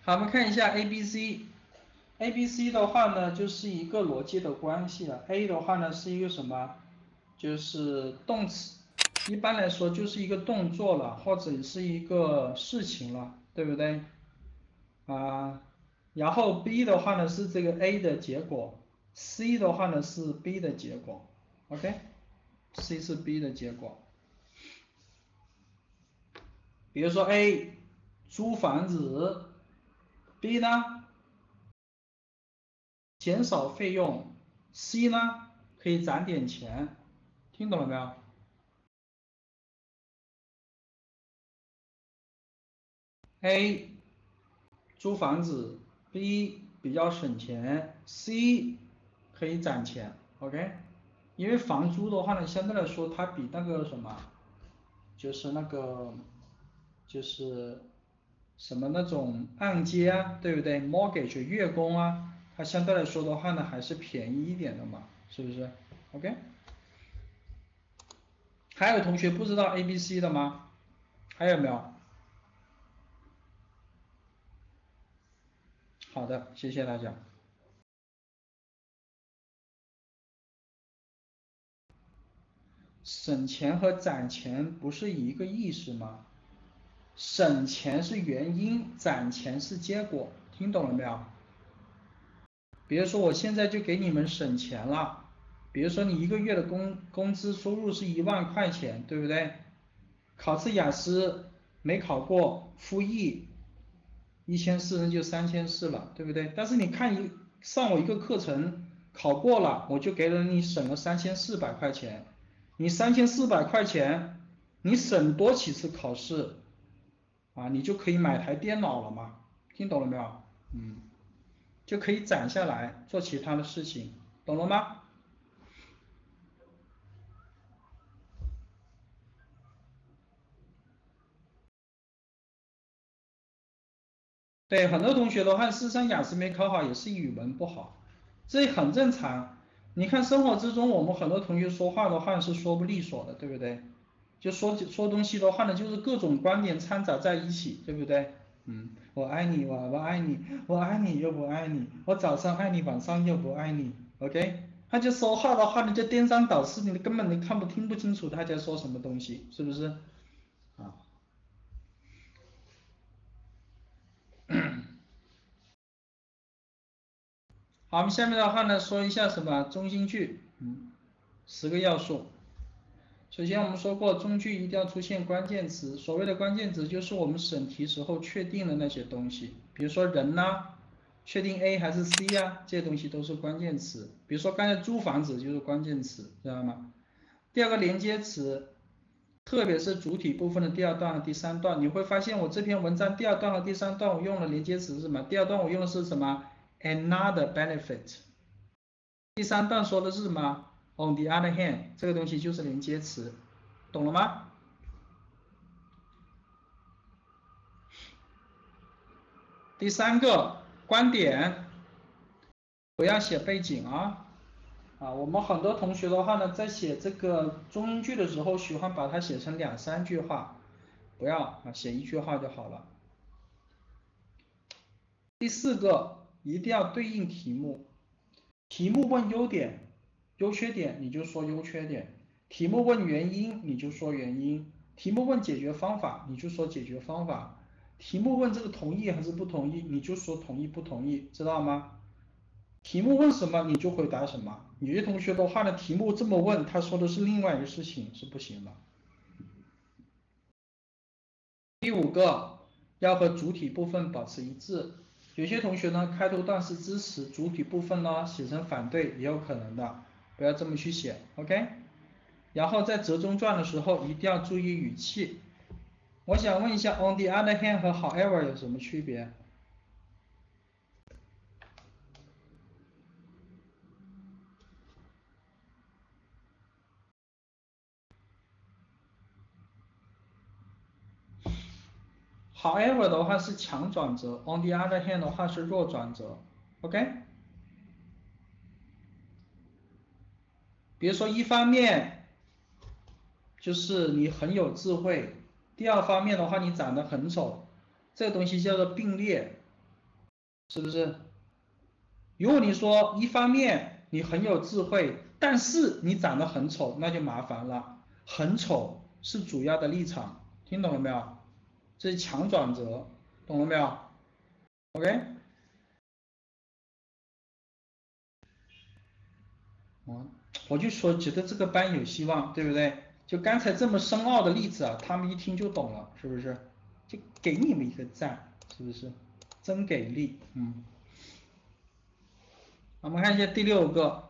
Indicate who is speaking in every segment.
Speaker 1: 好，我们看一下 ABC。ABC 的话呢，就是一个逻辑的关系了。A 的话呢是一个什么？就是动词，一般来说就是一个动作了，或者是一个事情了，对不对？然后 B 的话呢是这个 A 的结果，C 的话呢是 B 的结果，OK？C 是 B 的结果。比如说 A 租房子，B 呢减少费用，C 呢可以攒点钱，听懂了没有？A 租房子，B 比较省钱，C 可以攒钱，OK？因为房租的话呢，相对来说它比那个什么，就是那个就是什么那种按揭啊，对不对？mortgage 月供啊，它相对来说的话呢还是便宜一点的嘛，是不是？OK？还有同学不知道 ABC 的吗？还有没有？好的，谢谢大家。省钱和攒钱不是一个意思吗？省钱是原因，攒钱是结果，听懂了没有？比如说我现在就给你们省钱了，比如说你一个月的工资收入是1万块钱，对不对？考次雅思没考过，复议1400那就3400了，对不对？但是你上我一个课程考过了，我就给了你省了3400块钱，你3400块钱，你省多几次考试你就可以买台电脑了嘛？听懂了没有？就可以攒下来做其他的事情，懂了吗？对，很多同学的话，事实上雅思没考好也是语文不好，这很正常。你看生活之中，我们很多同学说话的话是说不利索的，对不对？就说东西的话呢，就是各种观点掺杂在一起，对不对？我爱你，我爱你，我爱你又不爱你，我早上爱你，晚上又不爱你，OK？他就说话的话呢，就颠三倒四，你根本听不清楚他在说什么东西，是不是？啊。好，我们下面的话呢，说一下什么中心句，10个要素。首先我们说过，中句一定要出现关键词。所谓的关键词就是我们审题时候确定的那些东西，比如说人呐，确定 A 还是 C 呀，这些东西都是关键词。比如说刚才租房子就是关键词，知道吗？第二个连接词，特别是主体部分的第二段和第三段，你会发现我这篇文章第二段和第三段我用的连接词是什么？第二段我用的是什么？Another benefit。第三段说的是什么 ？On the other hand，这个东西就是连接词，懂了吗？第三个观点，不要写背景我们很多同学的话呢，在写这个中英句的时候，喜欢把它写成2、3句话，不要写1句话就好了。第四个，一定要对应题目，题目问优点、优缺点，你就说优缺点；题目问原因，你就说原因；题目问解决方法，你就说解决方法；题目问这个同意还是不同意，你就说同意不同意，知道吗？题目问什么你就回答什么。有些同学的话呢，题目这么问，他说的是另外一个事情，是不行的。第五个，要和主体部分保持一致。有些同学呢，开头段是支持，主体部分呢写成反对也有可能的，不要这么去写 ，OK？然后在折中状的时候一定要注意语气。我想问一下 ，on the other hand 和 however 有什么区别？however 的话是强转折 ，on the other hand 的话是弱转折 ，OK？比如说一方面就是你很有智慧，第二方面的话你长得很丑，这个东西叫做并列。 是不是？如果你说一方面你很有智慧，但是你长得很丑，那就麻烦了。很丑是主要的立场，听懂了没有？这是强转折，懂了没有？OK，我就说觉得这个班有希望，对不对？就刚才这么深奥的例子啊，他们一听就懂了，是不是？就给你们一个赞，是不是？真给力，我们看一下第六个，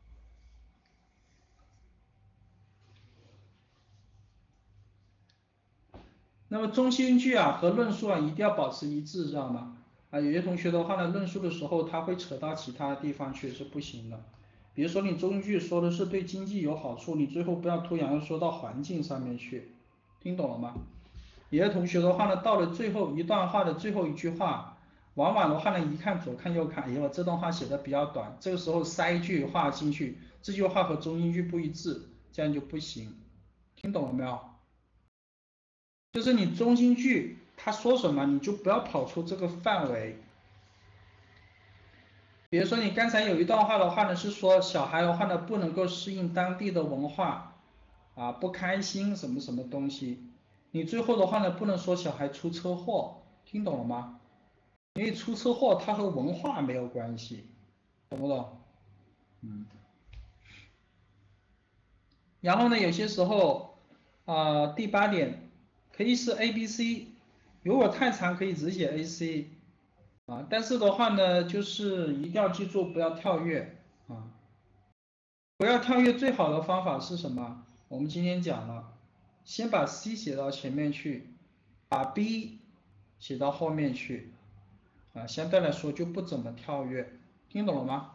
Speaker 1: 那么中心句啊和论述啊一定要保持一致，知道吗？啊，有些同学的话呢，论述的时候他会扯到其他地方去，是不行的。比如说你中心句说的是对经济有好处，你最后不要突然说到环境上面去，听懂了吗？有些同学的话呢，到了最后一段话的最后一句话，往往的话呢，一看左看右看，哎呦，这段话写的比较短，这个时候塞一句话进去，这句话和中心句不一致，这样就不行，听懂了没有？就是你中心句他说什么，你就不要跑出这个范围。比如说你刚才有一段话的话呢，是说小孩的话呢不能够适应当地的文化啊，不开心什么什么东西，你最后的话呢不能说小孩出车祸，听懂了吗？因为出车祸它和文化没有关系，懂不懂？然后呢，有些时候第八点可以是 A B C，如果太长可以只写 A C 啊，但是的话呢，就是一定要记住不要跳跃啊，不要跳跃，最好的方法是什么？我们今天讲了，先把 C 写到前面去，把 B 写到后面去啊，相对来说就不怎么跳跃，听懂了吗？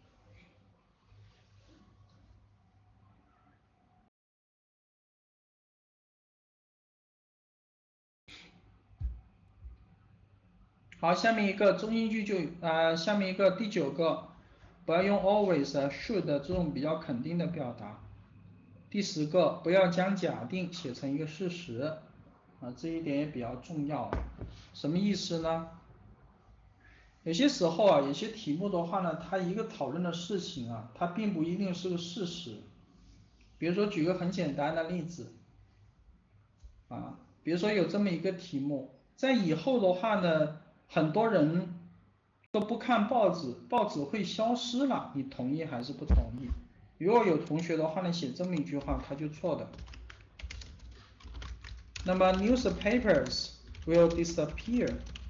Speaker 1: 好，下面一个中心句下面一个第九个，不要用 always 啊 should 这种比较肯定的表达。第十个，不要将假定写成一个事实啊，这一点也比较重要。什么意思呢？有些时候啊，有些题目的话呢，它一个讨论的事情啊，它并不一定是个事实。比如说举个很简单的例子啊，比如说有这么一个题目，在以后的话呢，很多人都不看报纸，报纸会消失了，你同意还是不同意？如果有同学的话呢，写这么一句话，他就错的。那么 newspapers will disappear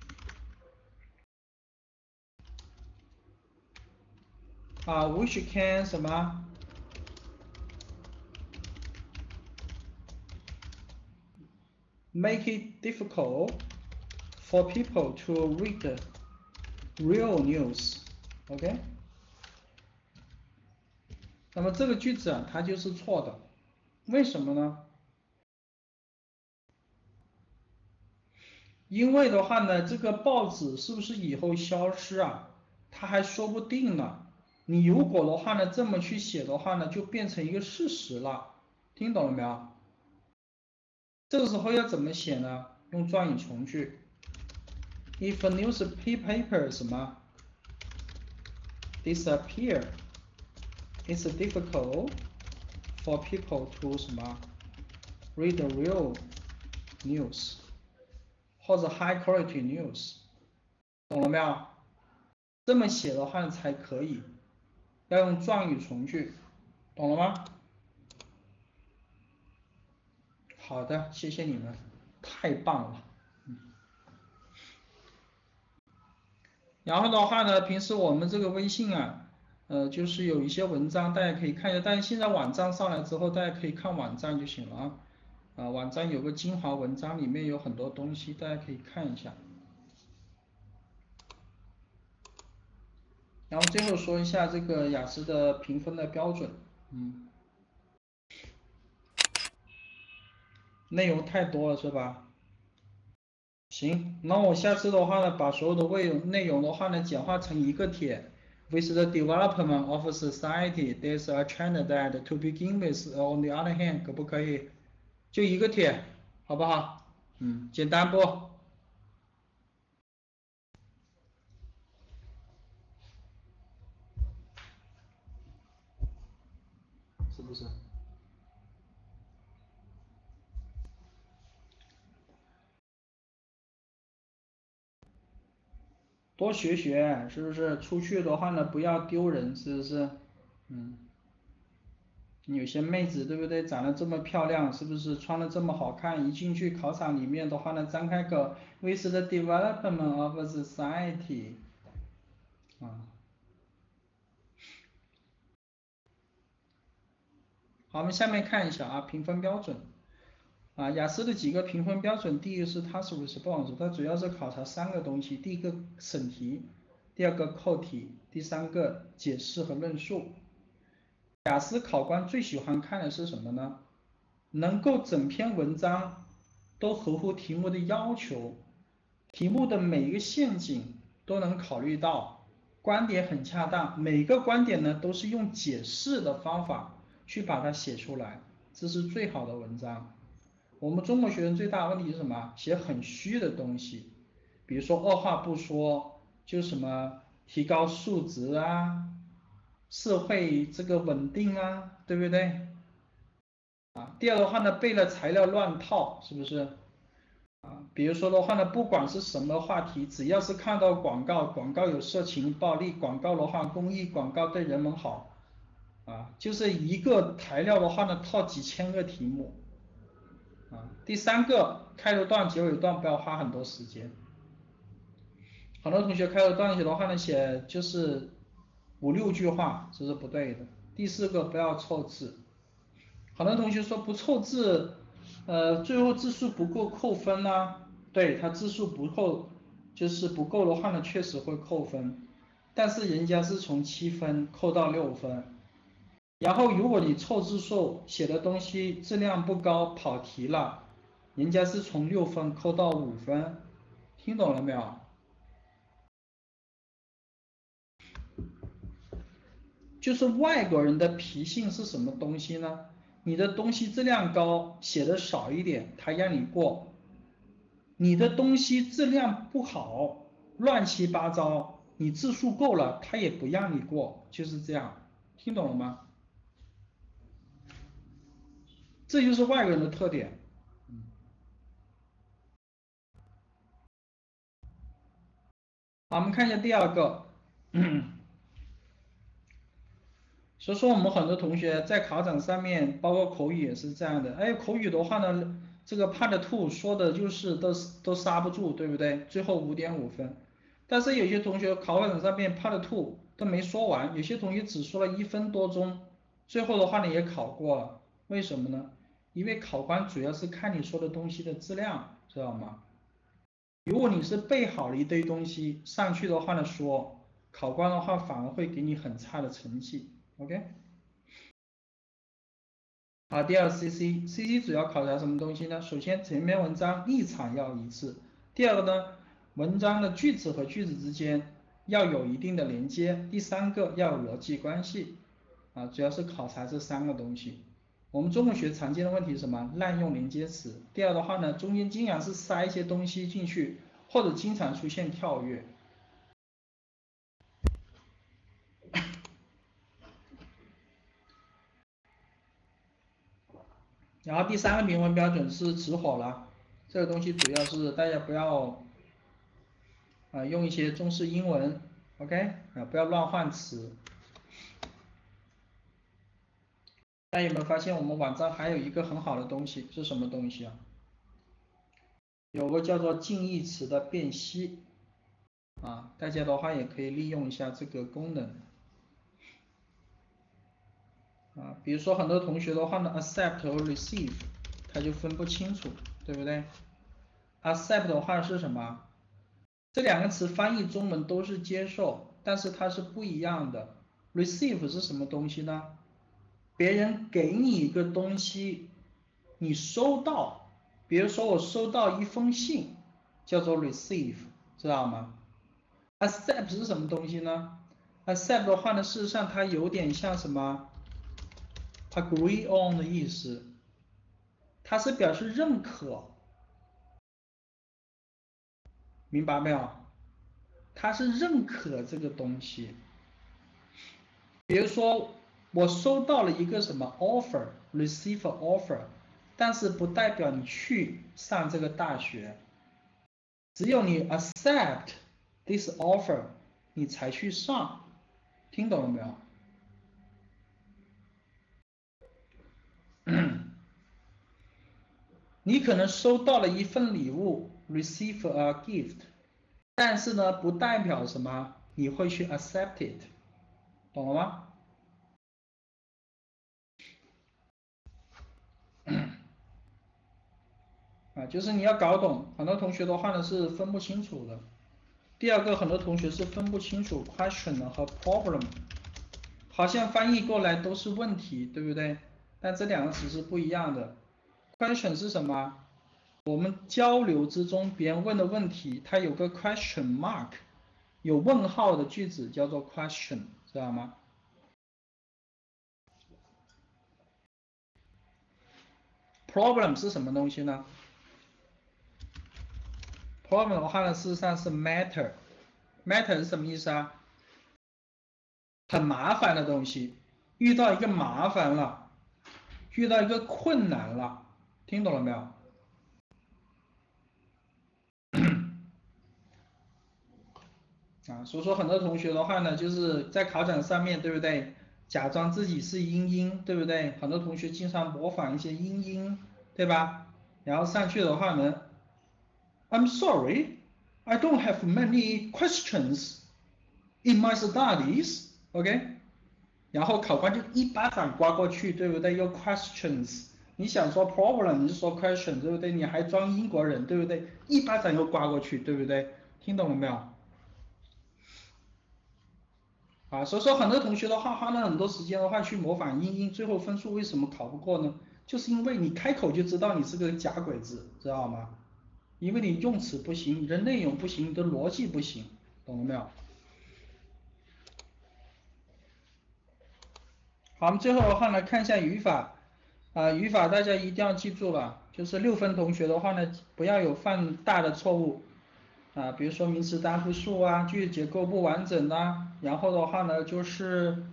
Speaker 1: 啊，which can 什么 make it difficult for people to read real news，OK？那么这个句子啊，它就是错的，为什么呢？因为的话呢，这个报纸是不是以后消失啊？它还说不定呢。你如果的话呢，这么去写的话呢，就变成一个事实了，听懂了没有？这个时候要怎么写呢？用状语从句。If a newspaper 什么 disappear, it's difficult for people to 什么 read the real news 或者 high quality news，懂了没有？这么写的话才可以，要用状语从句，懂了吗？好的，谢谢你们，太棒了。然后的话呢，平时我们这个微信啊，就是有一些文章大家可以看一下，但是现在网站上来之后，大家可以看网站就行了啊。网站有个精华文章，里面有很多东西，大家可以看一下。然后最后说一下这个雅思的评分的标准，内容太多了是吧？行，那我下次的话呢，把所有的内容的话呢，简化成一个帖。With the development of society, there's a trend that to begin with, on the other hand，可不可以？就一个帖，好不好？简单不？ 是不是？多学学，是不是？出去的话呢，不要丢人，是不是？嗯，有些妹子对不对？长得这么漂亮，是不是？穿的这么好看，一进去考场里面的话呢，张开口，with the development of society，啊，好，我们下面看一下啊，评分标准。啊，雅思的几个评分标准，第一个是 task response，它主要是考察三个东西，第一个审题，第二个扣题，第三个解释和论述。雅思考官最喜欢看的是什么呢？能够整篇文章都合乎题目的要求，题目的每一个陷阱都能考虑到，观点很恰当，每个观点呢都是用解释的方法去把它写出来，这是最好的文章。我们中国学生最大的问题是什么？写很虚的东西，比如说二话不说就什么提高素质啊，社会这个稳定啊，对不对？啊，第二的话呢，背了材料乱套，是不是？啊，比如说的话呢，不管是什么话题，只要是看到广告，广告有色情、暴力，广告的话，公益广告对人们好，啊，就是一个材料的话呢，套几千个题目。啊，第三个，开头段、结尾段不要花很多时间。很多同学开头段写的话呢，写就是5、6句话，这是不对的。第四个，不要凑字。很多同学说不凑字，最后字数不够扣分呢、对，他字数不够，就是不够的话呢，确实会扣分。但是人家是从7分扣到6分。然后如果你凑字数写的东西质量不高，跑题了，人家是从6分扣到5分，听懂了没有？就是外国人的脾性是什么东西呢？你的东西质量高，写的少一点，他让你过；你的东西质量不好，乱七八糟，你字数够了，他也不让你过，就是这样，听懂了吗？这就是外国人的特点。好，我们看一下第二个。所以说我们很多同学在考场上面，包括口语也是这样的。哎，口语的话呢，这个 Part 2说的就是都刹不住，对不对？最后5.5分。但是有些同学考场上面 Part 2都没说完，有些同学只说了1分多钟，最后的话呢也考过了。为什么呢？因为考官主要是看你说的东西的质量，知道吗？如果你是背好了一堆东西上去的话呢说，考官的话反而会给你很差的成绩。OK。好，第二 CC 主要考察什么东西呢？首先，整篇文章立场要一致。第二个呢，文章的句子和句子之间要有一定的连接。第三个要有逻辑关系。啊，主要是考察这三个东西。我们中国学常见的问题是什么？滥用连接词。第二的话呢，中间经常是塞一些东西进去，或者经常出现跳跃。然后第三个评分标准是词火了，这个东西主要是大家不要用一些中式英文 ，OK，不要乱换词。大家有没有发现我们网站还有一个很好的东西是什么东西啊？有个叫做近义词的辨析啊，大家的话也可以利用一下这个功能啊。比如说很多同学的话呢，accept 和 receive 他就分不清楚，对不对？accept 的话是什么？这两个词翻译中文都是接受，但是它是不一样的。receive 是什么东西呢？别人给你一个东西，你收到，比如说我收到一封信，叫做 receive，知道吗？accept 是什么东西呢？accept 的话呢，事实上它有点像什么 agree on 的意思，它是表示认可，明白没有？它是认可这个东西。比如说我收到了一个什么 offer，receive offer，但是不代表你去上这个大学，只有你 accept this offer，你才去上，听懂了没有？你可能收到了一份礼物 ，receive a gift，但是呢，不代表什么你会去 accept it，懂了吗？啊，就是你要搞懂，很多同学的话呢是分不清楚的。第二个，很多同学是分不清楚 question 和 problem，好像翻译过来都是问题，对不对？但这两个词是不一样的。question 是什么？我们交流之中别人问的问题，它有个 question mark，有问号的句子叫做 question，知道吗？problem 是什么东西呢？problem 的话呢，事实上是 matter 是什么意思啊？很麻烦的东西，遇到一个麻烦了，遇到一个困难了，听懂了没有？啊，所以说很多同学的话呢，就是在考场上面对不对？假装自己是英英，对不对？很多同学经常模仿一些英英，对吧？然后上去的话呢，I'm sorry, I don't have many questions in my studies，OK？然后考官就一巴掌刮过去，对不对？用 questions，你想说 problem，你就说 question，对不对？你还装英国人，对不对？一巴掌又刮过去，对不对？听懂了没有？啊，所以说很多同学的话花了很多时间的话去模仿英英，最后分数为什么考不过呢？就是因为你开口就知道你是个假鬼子，知道吗？因为你用词不行，你的内容不行，你的逻辑不行，懂了没有？好，我们最后的话呢，看一下语法。语法大家一定要记住了，就是6分同学的话呢，不要有犯大的错误。比如说名词单复数啊，句子结构不完整啊，然后的话呢，就是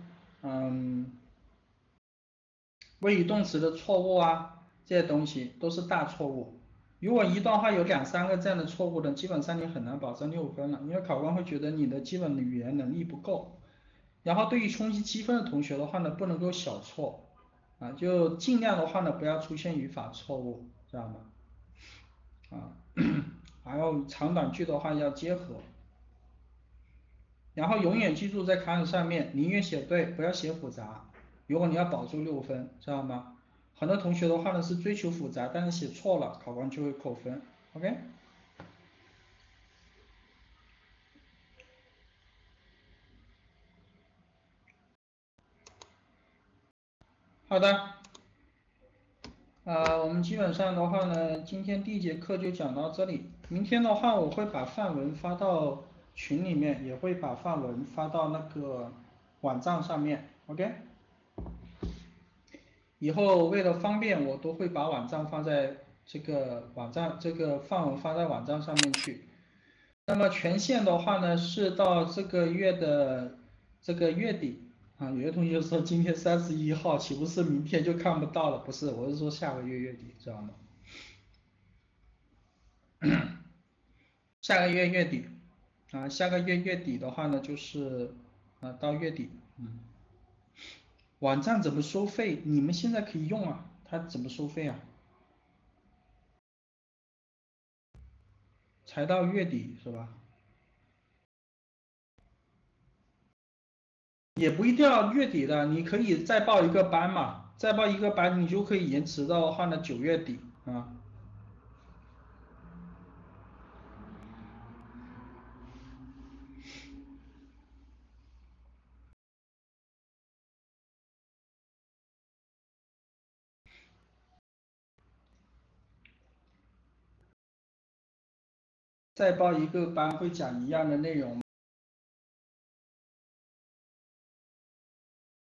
Speaker 1: 谓语动词的错误啊，这些东西都是大错误。如果一段话有2、3个这样的错误的，基本上你很难保证6分了，因为考官会觉得你的基本的语言能力不够。然后对于冲击积分的同学的话呢，不能够小错，就尽量的话呢，不要出现语法错误，知道吗？还有长短句的话要结合，然后永远记住在考场上面宁愿写对，不要写复杂。如果你要保住6分，知道吗？很多同学的话呢是追求复杂，但是写错了，考官就会扣分。OK？好的，我们基本上的话呢，今天第一节课就讲到这里。明天的话，我会把范文发到群里面，也会把范文发到那个网站上面。OK？以后为了方便，我都会把网站放在这个网站，这个范文发在网站上面去。那么权限的话呢，是到这个月的这个月底啊。有些同学说今天31号，岂不是明天就看不到了？不是，我是说下个月月底，知道吗？下个月月底下个月月底的话呢，就是到月底。网站怎么收费？你们现在可以用啊，它怎么收费啊？才到月底是吧？也不一定要月底的，你可以再报一个班嘛，再报一个班，你就可以延迟到的话呢9月底啊。再报一个班会讲一样的内容。